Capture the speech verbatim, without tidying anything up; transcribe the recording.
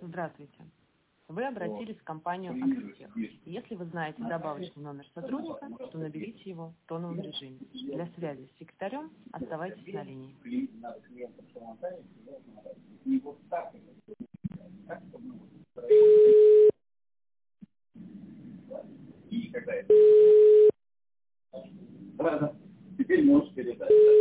Здравствуйте. Вы обратились в компанию «Акротех». Если вы знаете добавочный номер сотрудника, то наберите его в тоновом режиме. Для связи с секретарем оставайтесь на линии. Теперь можешь передать.